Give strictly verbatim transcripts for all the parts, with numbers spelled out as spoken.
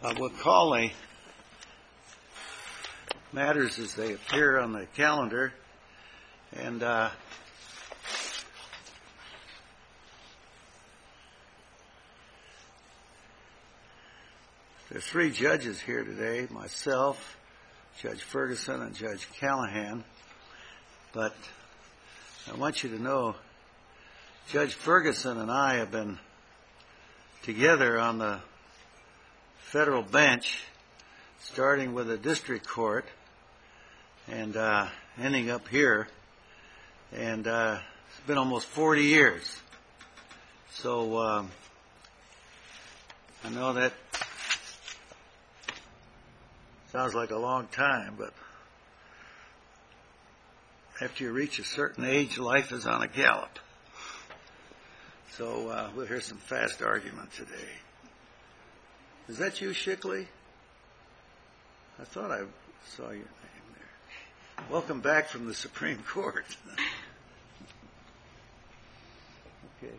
Uh, we'll call the matters as they appear on the calendar. And uh, there are three judges here today, myself, Judge Ferguson, and Judge Callahan. But I want you to know Judge Ferguson and I have been together on the federal bench, starting with the district court and uh, ending up here. And uh, it's been almost forty years. So um, I know that sounds like a long time, but after you reach a certain age, life is on a gallop. So uh, we'll hear some fast argument today. Is that you, Shickley? I thought I saw your name there. Welcome back from the Supreme Court. Okay.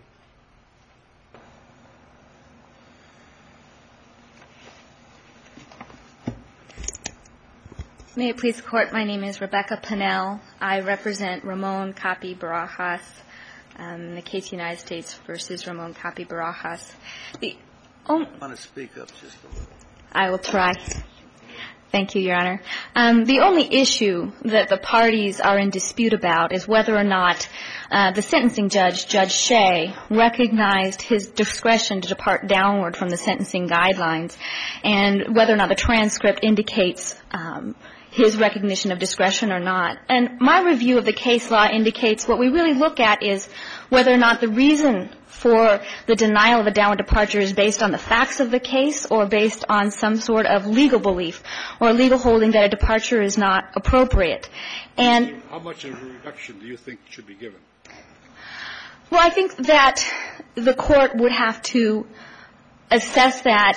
May it please the Court, my name is Rebecca Pennell. I represent Ramon Capi Barajas, um, the case United States versus Ramon Capi Barajas. The I want to speak up just a little. I will try. Thank you, Your Honor. Um, the only issue that the parties are in dispute about is whether or not uh, the sentencing judge, Judge Shea, recognized his discretion to depart downward from the sentencing guidelines, and whether or not the transcript indicates um, his recognition of discretion or not. And my review of the case law indicates what we really look at is whether or not the reason for the denial of a downward departure is based on the facts of the case or based on some sort of legal belief or a legal holding that a departure is not appropriate. And how much of a reduction do you think should be given? Well, I think that the court would have to assess that.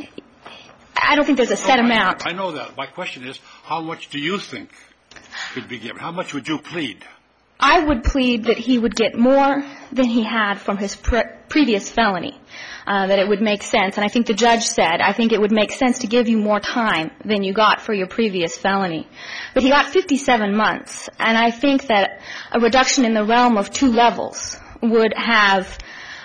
I don't think there's a set no, amount. I, I know that. My question is, how much do you think should be given? How much would you plead? I would plead that he would get more than he had from his pre- previous felony, uh, that it would make sense. And I think the judge said, I think it would make sense to give you more time than you got for your previous felony. But he got fifty-seven months, and I think that a reduction in the realm of two levels would have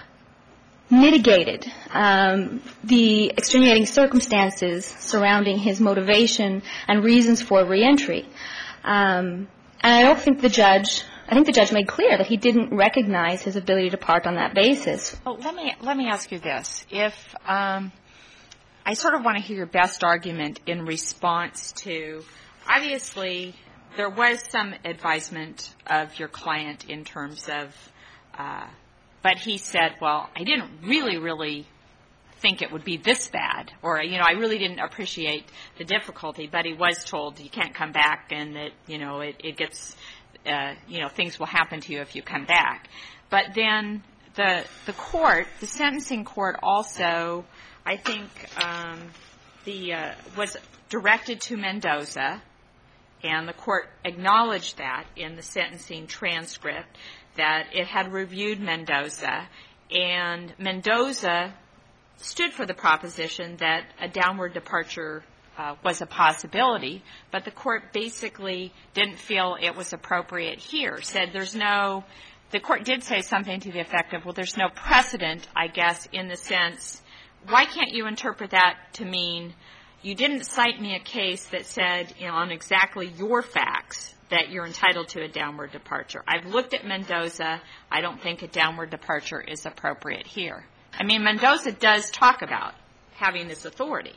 mitigated um, the extenuating circumstances surrounding his motivation and reasons for reentry. Um, and I don't think the judge, I think the judge made clear that he didn't recognize his ability to depart on that basis. Well, let me let me ask you this: if um, I sort of want to hear your best argument in response to, obviously, there was some advisement of your client in terms of. Uh, But he said, well, I didn't really, really think it would be this bad. Or, you know, I really didn't appreciate the difficulty. But he was told you can't come back and that, you know, it, it gets, uh, you know, things will happen to you if you come back. But then the the court, the sentencing court also, I think, um, the uh, was directed to Mendoza. And the court acknowledged that in the sentencing transcript, that it had reviewed Mendoza, and Mendoza stood for the proposition that a downward departure uh, was a possibility, but the court basically didn't feel it was appropriate here. Said there's no, the court did say something to the effect of, well, there's no precedent, I guess, in the sense, why can't you interpret that to mean you didn't cite me a case that said, you know, on exactly your facts that you're entitled to a downward departure. I've looked at Mendoza. I don't think a downward departure is appropriate here. I mean, Mendoza does talk about having this authority.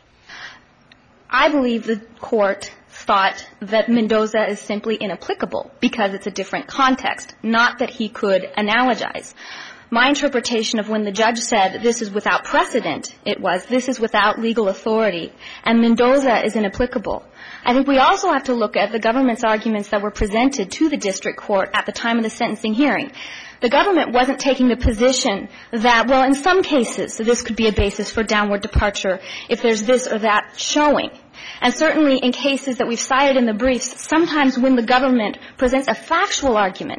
I believe the court thought that Mendoza is simply inapplicable because it's a different context, not that he could analogize. My interpretation of when the judge said this is without precedent, it was this is without legal authority, and Mendoza is inapplicable. I think we also have to look at the government's arguments that were presented to the district court at the time of the sentencing hearing. The government wasn't taking the position that, well, in some cases, this could be a basis for downward departure if there's this or that showing. And certainly in cases that we've cited in the briefs, sometimes when the government presents a factual argument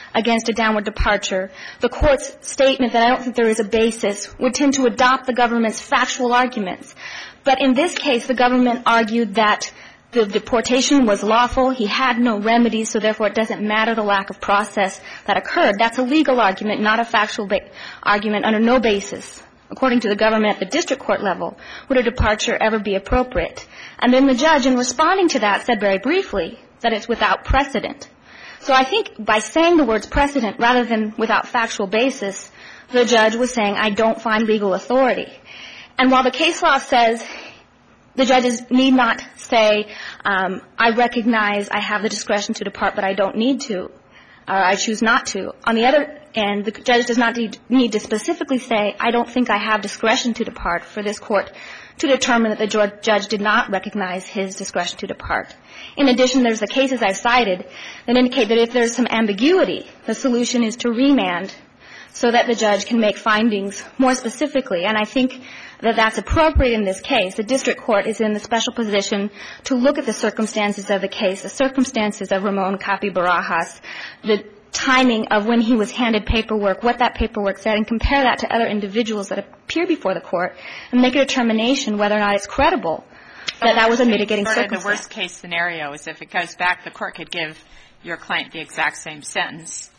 against a downward departure, the Court's statement that I don't think there is a basis would tend to adopt the government's factual arguments. But in this case, the government argued that the deportation was lawful, he had no remedies, so therefore it doesn't matter the lack of process that occurred. That's a legal argument, not a factual ba- argument under no basis. According to the government at the district court level, would a departure ever be appropriate? And then the judge, in responding to that, said very briefly that it's without precedent. So I think by saying the words precedent rather than without factual basis, the judge was saying, I don't find legal authority. And while the case law says the judges need not say, um, I recognize I have the discretion to depart, but I don't need to, or I choose not to. On the other end, the judge does not need, need to specifically say, I don't think I have discretion to depart, for this court to determine that the judge did not recognize his discretion to depart. In addition, there's the cases I cited that indicate that if there's some ambiguity, the solution is to remand so that the judge can make findings more specifically. And I think that that's appropriate in this case. The district court is in the special position to look at the circumstances of the case, the circumstances of Ramon Capi Barajas, the timing of when he was handed paperwork, what that paperwork said, and compare that to other individuals that appear before the court and make a determination whether or not it's credible that that was a mitigating sort circumstance. Of the worst case scenario is if it goes back, the court could give your client the exact same sentence,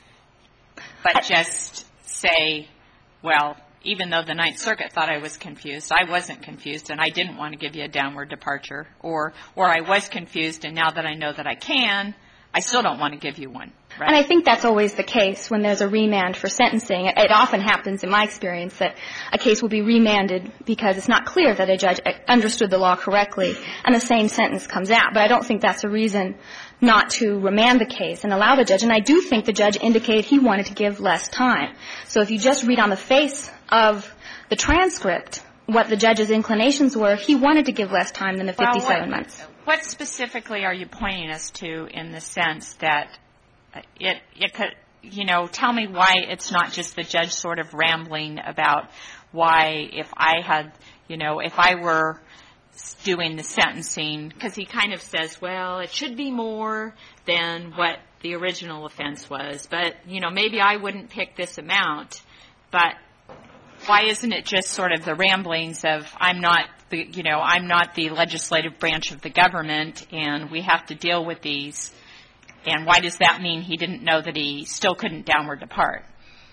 but I, just say, well, even though the Ninth Circuit thought I was confused, I wasn't confused, and I didn't want to give you a downward departure, or or I was confused, and now that I know that I can, I still don't want to give you one. Right? And I think that's always the case when there's a remand for sentencing. It, it often happens in my experience that a case will be remanded because it's not clear that a judge understood the law correctly and the same sentence comes out. But I don't think that's a reason not to remand the case and allow the judge. And I do think the judge indicated he wanted to give less time. So if you just read on the face of the transcript what the judge's inclinations were, he wanted to give less time than the fifty-seven well, what, months. What specifically are you pointing us to in the sense that it, it could, you know, tell me why it's not just the judge sort of rambling about why if I had, you know, if I were doing the sentencing, because he kind of says, well, it should be more than what the original offense was, but, you know, maybe I wouldn't pick this amount, but why isn't it just sort of the ramblings of I'm not the, you know, I'm not the legislative branch of the government and we have to deal with these, and why does that mean he didn't know that he still couldn't downward depart?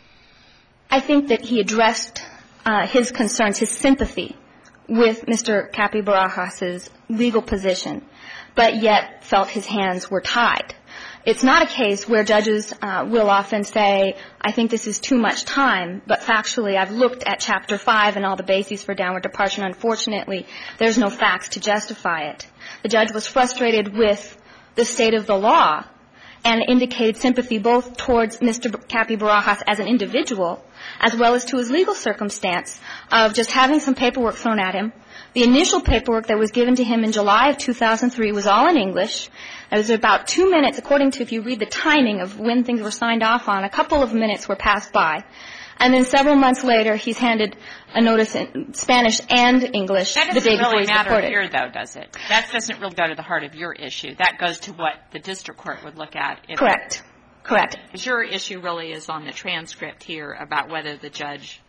I think that he addressed uh, his concerns, his sympathy with Mister Capi Barajas' legal position, but yet felt his hands were tied. It's not a case where judges uh, will often say, I think this is too much time, but factually I've looked at Chapter five and all the bases for downward departure, and unfortunately there's no facts to justify it. The judge was frustrated with the state of the law and indicated sympathy both towards Mister Capi Barajas as an individual as well as to his legal circumstance of just having some paperwork thrown at him. The initial paperwork that was given to him in July of two thousand three was all in English. It was about two minutes, according to if you read the timing of when things were signed off on, a couple of minutes were passed by. And then several months later, he's handed a notice in Spanish and English the day before he's deported. That doesn't really matter here, though, does it? That doesn't really go to the heart of your issue. That goes to what the district court would look at. If Correct. Correct. Because your issue really is on the transcript here about whether the judge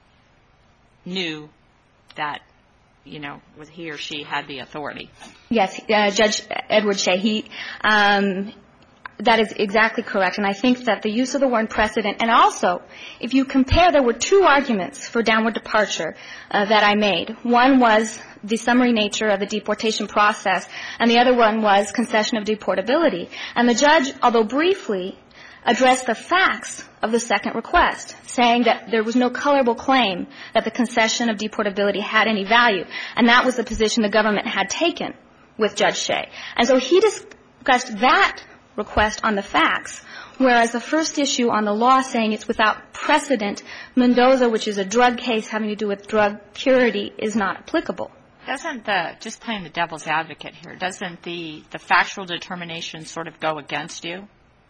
knew that, you know, he or she had the authority. Yes, uh, Judge Edward Shea, he, um, that is exactly correct. And I think that the use of the word precedent, and also, if you compare, there were two arguments for downward departure uh, that I made. One was the summary nature of the deportation process, and the other one was concession of deportability. And the judge, although briefly, addressed the facts of the second request, saying that there was no colorable claim that the concession of deportability had any value. And that was the position the government had taken with Judge Shea. And so he discussed that request on the facts, whereas the first issue on the law saying it's without precedent, Mendoza, which is a drug case having to do with drug purity, is not applicable. Doesn't the, just playing the devil's advocate here, doesn't the, the factual determination sort of go against you?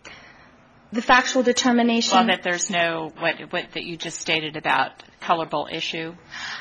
The factual determination? Well, that there's no, what, what that you just stated about colorable issue?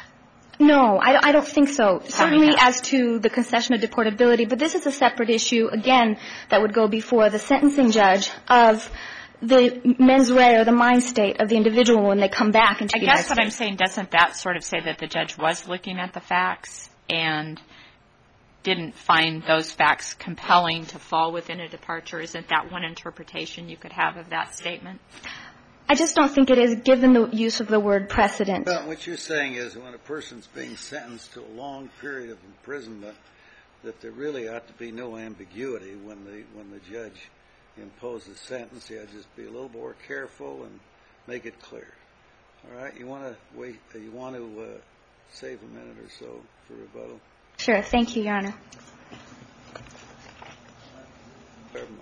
No, I, I don't think so. Certainly as to the concession of deportability, but this is a separate issue, again, that would go before the sentencing judge of the mens rea or the mind state of the individual when they come back into I the United guess what I'm States. saying, doesn't that sort of say that the judge was looking at the facts and didn't find those facts compelling to fall within a departure? Isn't that one interpretation you could have of that statement? I just don't think it is, given the use of the word precedent. Well, what you're saying is when a person's being sentenced to a long period of imprisonment, that there really ought to be no ambiguity when the when the judge imposes a sentence. You ought to just be a little more careful and make it clear. All right, you want to wait? You want to uh, save a minute or so for rebuttal? Sure. Thank you, Your Honor. Government.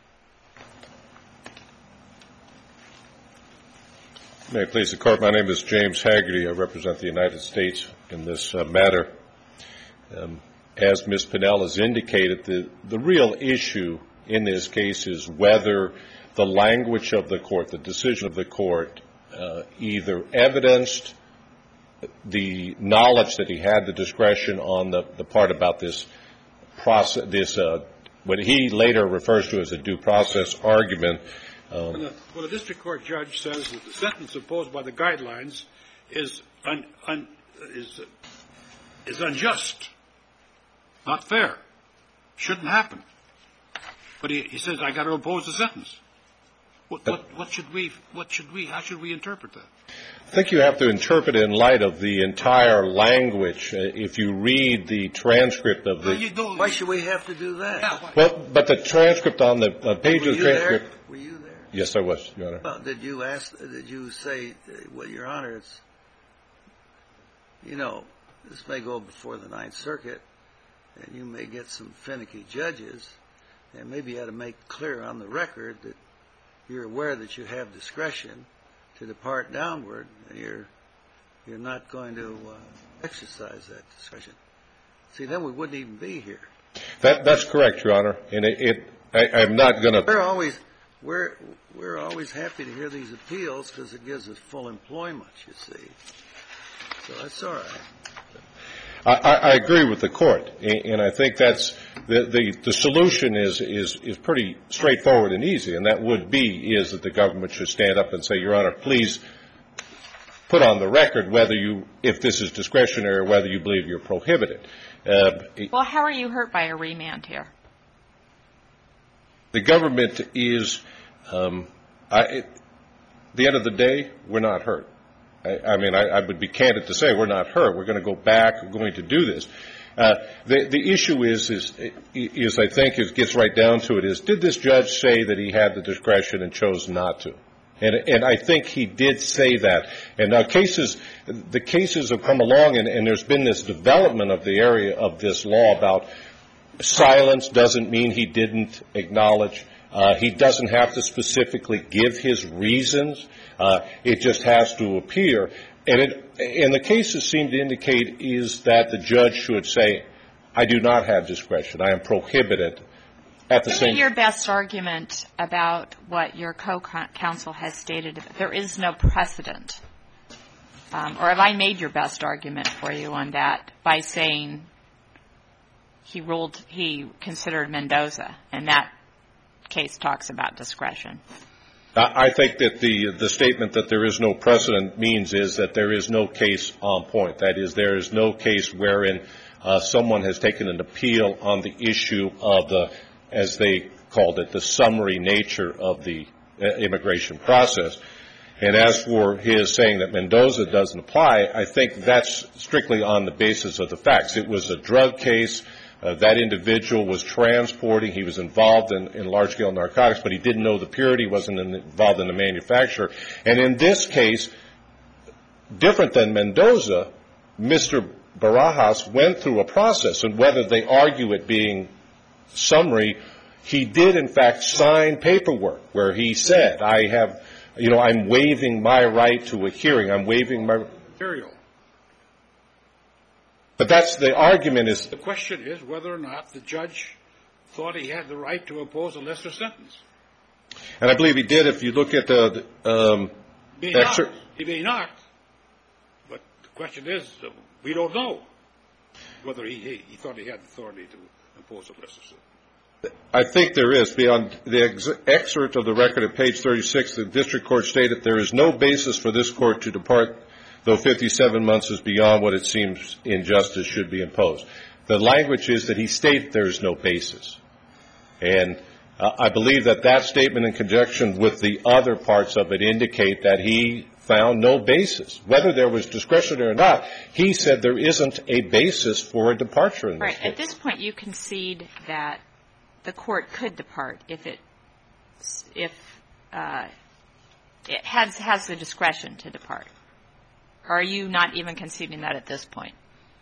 May it please the Court, my name is James Haggerty. I represent the United States in this uh, matter. Um, as Miz Pinnell has indicated, the, the real issue in this case is whether the language of the court, the decision of the court, uh, either evidenced the knowledge that he had the discretion on the, the part about this process, this uh, what he later refers to as a due process argument. Um, When the, when the district court judge says that the sentence imposed by the guidelines is un, un, is is unjust, not fair, shouldn't happen, but he, he says I got to impose the sentence. What, what, what should we? What should we? How should we interpret that? I think you have to interpret it in light of the entire language. Uh, if you read the transcript of the, Well, you don't, Why should we have to do that? Yeah, why- well, but the transcript on the uh, page Were of the you there? transcript. Were you there? Yes, I was, Your Honor. Well, did you ask? Did you say, uh, well, Your Honor, it's, you know, this may go before the Ninth Circuit, and you may get some finicky judges, and maybe you ought to make clear on the record that you're aware that you have discretion to depart downward, and you're you're not going to uh, exercise that discretion. See, then we wouldn't even be here. That, that's correct, Your Honor. And it, it I, I'm not going to. We're always we're we're always happy to hear these appeals because it gives us full employment. You see, so that's all right. I, I agree with the court, and I think that's the, the the solution is is is pretty straightforward and easy, and that would be is that the government should stand up and say, Your Honor, please put on the record whether you, if this is discretionary or whether you believe you're prohibited. Uh, Well, how are you hurt by a remand here? the government is, um, I, at the end of the day, we're not hurt. I, I mean, I, I would be candid to say we're not hurt. We're going to go back. We're going to do this. Uh, the, the issue is, is, is I think it gets right down to it is, did this judge say that he had the discretion and chose not to? And, and I think he did say that. And now cases, the cases have come along, and, and there's been this development of the area of this law about silence doesn't mean he didn't acknowledge. Uh, he doesn't have to specifically give his reasons. Uh, it just has to appear. And, it, and the cases seem to indicate is that the judge should say, I do not have discretion. I am prohibited. At the Give same me your best argument about what your co-counsel has stated. There is no precedent. Um, or have I made your best argument for you on that by saying he ruled, he considered Mendoza, and that case talks about discretion? I think that the the statement that there is no precedent means is that there is no case on point. That is, there is no case wherein uh, someone has taken an appeal on the issue of the, as they called it, the summary nature of the uh, immigration process. And as for his saying that Mendoza doesn't apply, I think that's strictly on the basis of the facts. It was a drug case. Uh, that individual was transporting. He was involved in, in large-scale narcotics, but he didn't know the purity, wasn't in, involved in the manufacture. And in this case, different than Mendoza, Mister Barajas went through a process, and whether they argue it being summary, he did, in fact, sign paperwork where he said, I have, you know, I'm waiving my right to a hearing. I'm waiving my... Material. But that's the argument is... The question is whether or not the judge thought he had the right to impose a lesser sentence. And I believe he did. If you look at the... Um, He may not. extra- He may not. But the question is, uh, we don't know whether he, he, he thought he had authority to impose a lesser sentence. I think there is. Beyond the ex- excerpt of the record at page thirty-six, the district court stated there is no basis for this court to depart, though fifty-seven months is beyond what it seems injustice should be imposed. The language is that he stated there is no basis. And uh, I believe that that statement in conjunction with the other parts of it indicate that he found no basis. Whether there was discretion or not, he said there isn't a basis for a departure in this right. case. At this point, you concede that the court could depart if it if uh, it has has the discretion to depart. Or are you not even conceding that at this point?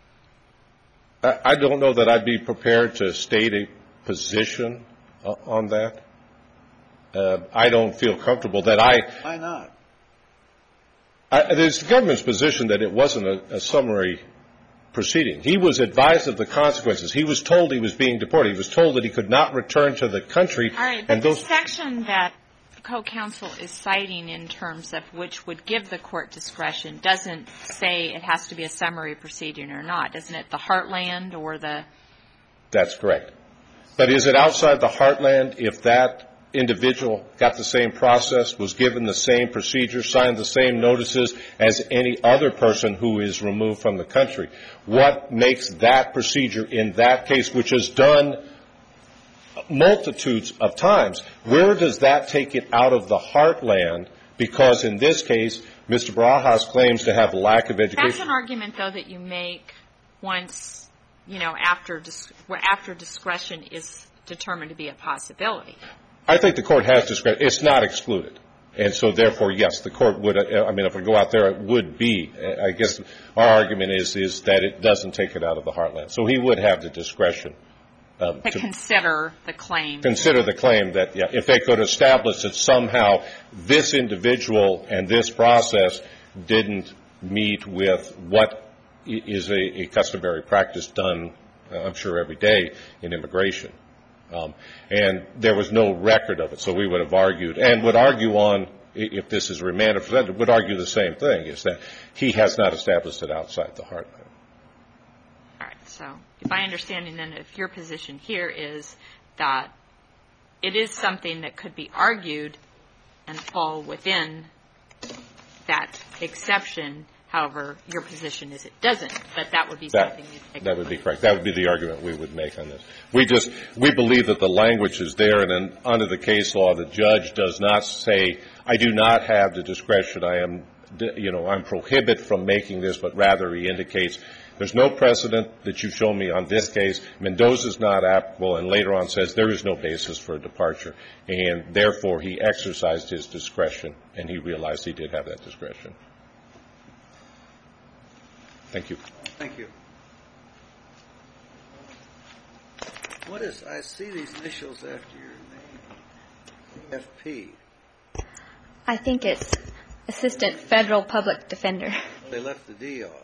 I, I don't know that I'd be prepared to state a position uh, on that. Uh, I don't feel comfortable that I. Why not? I, it's the government's position that it wasn't a, a summary proceeding. He was advised of the consequences. He was told he was being deported. He was told that he could not return to the country. All right, but and those the section that co-counsel is citing in terms of which would give the court discretion doesn't say it has to be a summary proceeding or not. Isn't it the heartland or the... That's correct. But is it outside the heartland if that individual got the same process, was given the same procedure, signed the same notices as any other person who is removed from the country? What makes that procedure in that case, which is done multitudes of times, where does that take it out of the heartland? Because in this case, Mister Barajas claims to have a lack of education. That's an argument, though, that you make once, you know, after dis- after discretion is determined to be a possibility. I think the court has discretion. It's not excluded. And so, therefore, yes, the court would, I mean, if we go out there, it would be. I guess our argument is, is that it doesn't take it out of the heartland. So he would have the discretion. Um, to, to consider the claim. Consider the claim that, yeah, if they could establish that somehow this individual and this process didn't meet with what is a, a customary practice done, I'm sure, every day in immigration. Um, and there was no record of it, so we would have argued, and would argue on, if this is remanded presented, would argue the same thing, is that he has not established it outside the heartland. All right, so if my understanding then of your position here is that it is something that could be argued and fall within that exception. However, your position is it doesn't, but that would be that, something you'd take. That would be correct. That would be the argument we would make on this. We just, we believe that the language is there, and then under the case law, the judge does not say, I do not have the discretion, I am, you know, I'm prohibited from making this, but rather he indicates there's no precedent that you've shown me on this case. Mendoza's not applicable, and later on says there is no basis for a departure, and therefore he exercised his discretion, and he realized he did have that discretion. Thank you. Thank you. What is, I see these initials after your name, A F P. I think it's Assistant Federal Public Defender. They left the D off.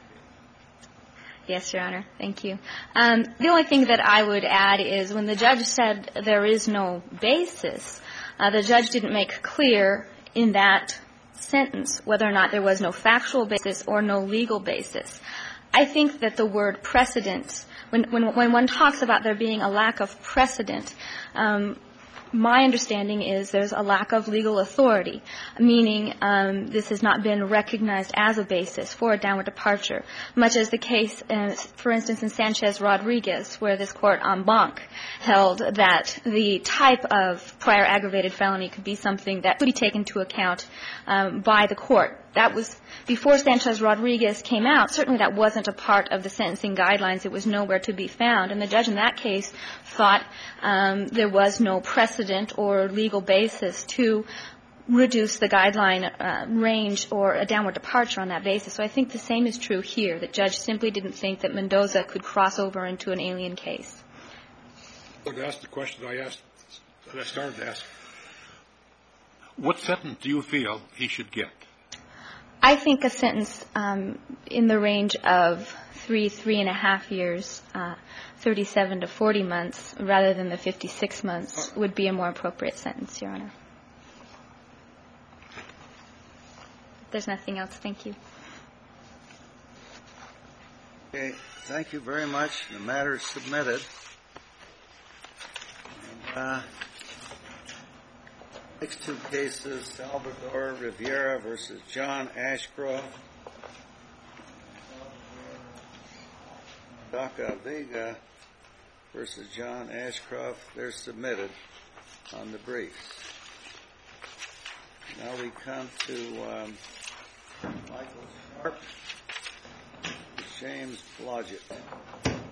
Yes, Your Honor. Thank you. Um, the only thing that I would add is when the judge said there is no basis, uh, the judge didn't make clear in that sentence whether or not there was no factual basis or no legal basis. I think that the word precedent, when when, when one talks about there being a lack of precedent, um, my understanding is there's a lack of legal authority, meaning um, this has not been recognized as a basis for a downward departure, much as the case, uh, for instance, in Sanchez-Rodriguez, where this court en banc held that the type of prior aggravated felony could be something that could be taken into account um, by the court. That was before Sanchez-Rodriguez came out. Certainly that wasn't a part of the sentencing guidelines. It was nowhere to be found. And the judge in that case thought um, there was no precedent or legal basis to reduce the guideline uh, range or a downward departure on that basis. So I think the same is true here. The judge simply didn't think that Mendoza could cross over into an alien case. I would ask the question I asked, that I started to ask. What sentence do you feel he should get? I think a sentence um, in the range of three, three and a half years, uh, thirty-seven to forty months, rather than the fifty-six months, would be a more appropriate sentence, Your Honor. If there's nothing else, thank you. Okay, thank you very much. The matter is submitted. Uh, next two cases, Salvador Rivera versus John Ashcroft. Daca Vega versus John Ashcroft. They're submitted on the briefs. Now we come to um, Michael Sharp, James Blodgett.